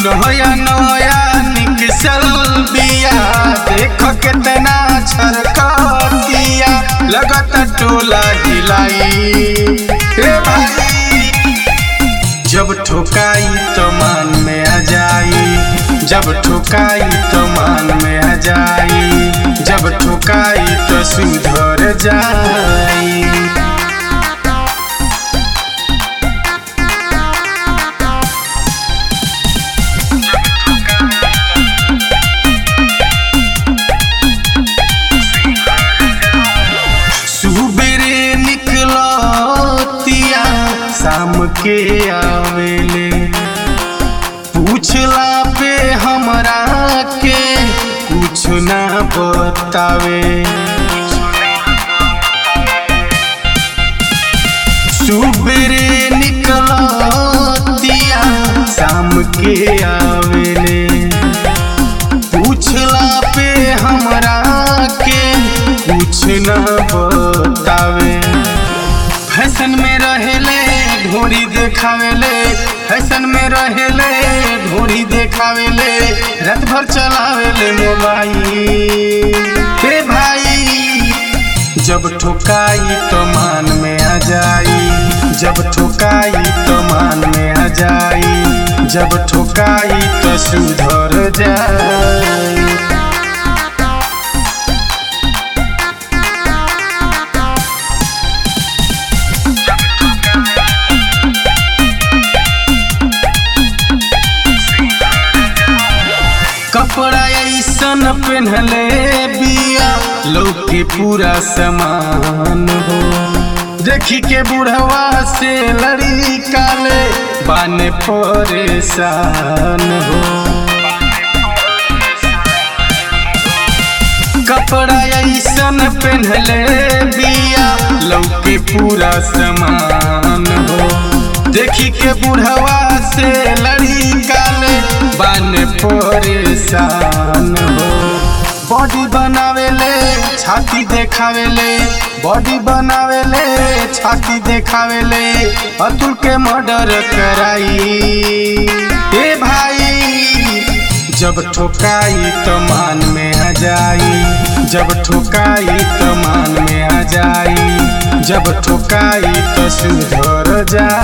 नया नया निकसल बिया, देख कितना छरकतिया, लगत टोला हिलाई। हे भाई जब ठोकाई तो मान में आ जाई, जब ठोकाई तो मान में आ जाई, जब ठोकाई तो सुधर जाई। सुबेरे निकलतिया शाम के आवेले, पूछला पे हमरा के कुछ ना बतावे। सुबेरे निकलतिया शाम के आवेले, पूछला पे हमरा के कुछ ना बतावे। फैशन में रहेले ढोरी देखावेले, फैशन में रहेले ढोरी देखावेले, रात भर चलावेले मोबाइल। हे भाई जब ठोकाई तो मान में आ जाई, जब ठोकाई तो मान में आ जाई, जब ठोकाई तो सुधर जाई। कपड़ा ऐसन पहनले बिया लौके पूरा समान हो, देखी के बुढ़वा से लड़ी काले बाने परेशान हो। कपड़ा ऐसन पहनले बिया लौके पूरा समान हो, देखी के बुढ़वा से लड़ी काले बाने परेशान हो। बॉडी बनावेले छाती देखावेले, बॉडी बनावेले छाती देखावेले, अतुल के मर्डर कराई। हे भाई जब ठोकाई तो मान में आ जाई, जब ठोकाई तो मान में आ जाई, जब ठोकाई तो सुधर जाई।